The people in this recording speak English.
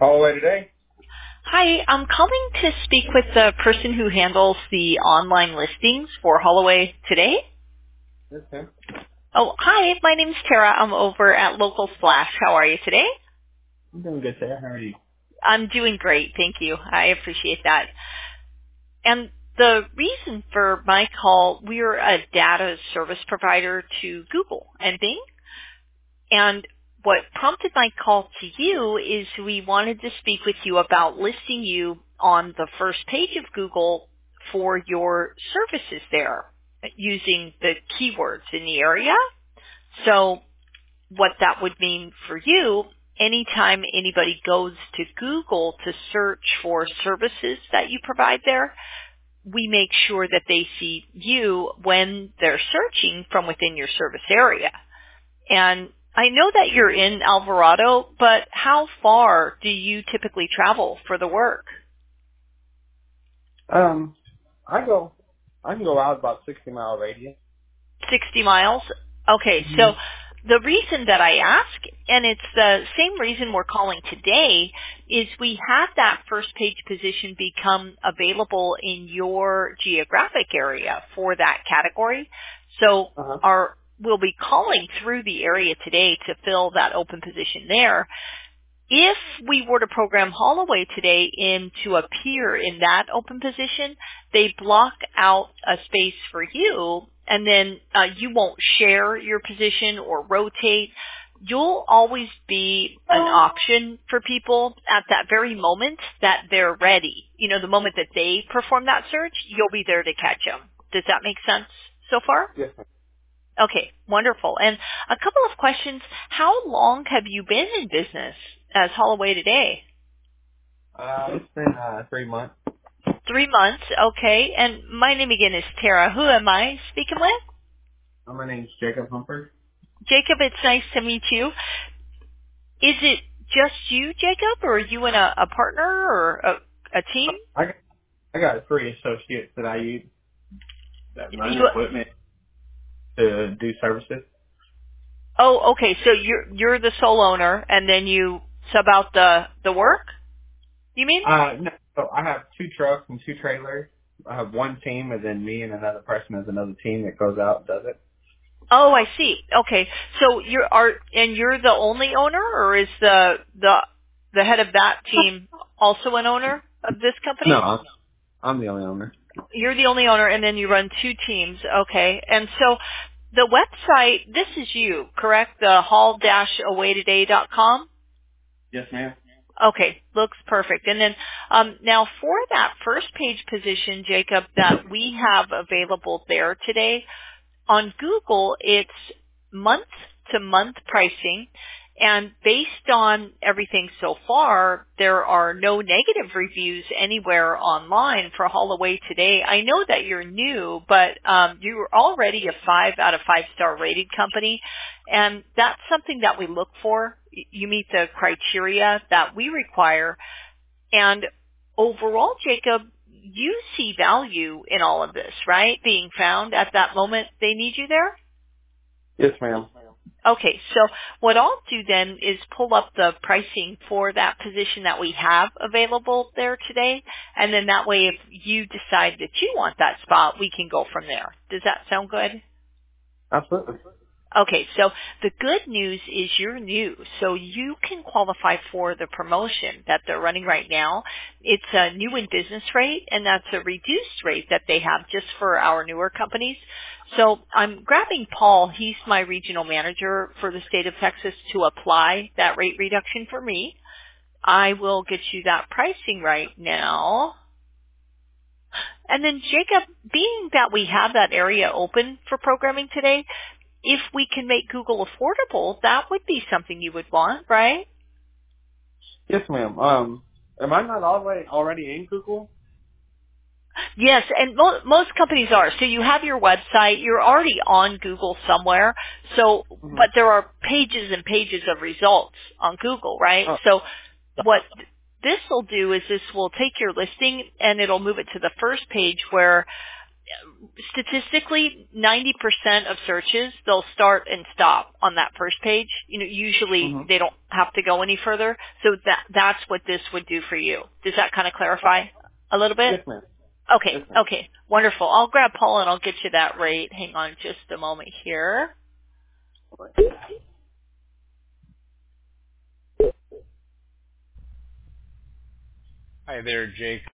Hallway today? Hi, I'm calling to speak with the person who handles the online listings for Holloway today. Yes, ma'am. Oh, hi, my name's Tara. I'm over at Local Splash. How are you today? I'm doing good, Sarah. How are you? I'm doing great, thank you. I appreciate that. And the reason for my call, we're a data service provider to Google and Bing. And what prompted my call to you is we wanted to speak with you about listing you on the first page of Google for your services there using the keywords in the area. So what that would mean for you, anytime anybody goes to Google to search for services that you provide there, we make sure that they see you when they're searching from within your service area. And I know that you're in Alvarado, but how far do you typically travel for the work? Um, I go, I can go out about 60-mile radius. 60 miles? Okay, Mm-hmm. so the reason that I ask, and it's the same reason we're calling today, is we had that first page position become available in your geographic area for that category. So Uh-huh. we'll be calling through the area today to fill that open position there. If we were to program Holloway today in to appear in that open position, they block out a space for you, and then you won't share your position or rotate. You'll always be an option for people at that very moment that they're ready. You know, the moment that they perform that search, you'll be there to catch them. Does that make sense so far? Yes, ma'am. Okay, wonderful. And a couple of questions. How long have you been in business as Holloway today? It's been 3 months. 3 months, okay. And my name again is Tara. Who am I speaking with? My name's Jacob Humphord. Jacob, it's nice to meet you. Is it just you, Jacob, or are you and a partner or a team? I got 3 associates that I use that run You, equipment to do services. oh, okay. So you're the sole owner, and then you sub out the work. You mean? No, so I have 2 trucks and 2 trailers. I have one team, and then me and another person has another team that goes out and does it. Oh, I see. Okay. So you're the only owner, or is the head of that team also an owner of this No, company? I'm the only owner. You're the only owner, and then you run 2 teams. Okay. And so the website, this is you, correct? The hall-awaytoday.com? Yes, ma'am. Okay, looks perfect. And then now for that first page position, Jacob, that we have available there today, on Google, it's month-to-month pricing, and based on everything so far, there are no negative reviews anywhere online for Holloway today. I know that you're new, but you're already a 5 out of 5 star rated company, and that's something that we look for. You meet the criteria that we require, and overall, Jacob, you see value in all of this, right? Being found at that moment they need you there? Yes, ma'am. Okay, so what I'll do then is pull up the pricing for that position that we have available there today, and then that way if you decide that you want that spot, we can go from there. Does that sound good? Absolutely. Okay, so the good news is you're new, so you can qualify for the promotion that they're running right now. It's a new in business rate, and that's a reduced rate that they have just for our newer companies. So I'm grabbing Paul, he's my regional manager for the state of Texas, to apply that rate reduction for me. I will get you that pricing right now. And then Jacob, being that we have that area open for programming today, if we can make Google affordable, that would be something you would want, right? Yes, ma'am. Am I not already in Google? Yes, and most companies are. So you have your website, you're already on Google somewhere. So, Mm-hmm. but there are pages and pages of results on Google, right? Oh, So what this will do is this will take your listing and it'll move it to the first page where statistically, 90% of searches, they'll start and stop on that first page. Usually they don't have to go any further. So that's what this would do for you. Does that kind of clarify a little bit? Yes, ma'am. Okay. Yes, ma'am. Okay. Wonderful. I'll grab Paul and I'll get you that rate. Hang on just a moment here. Hi there, Jake.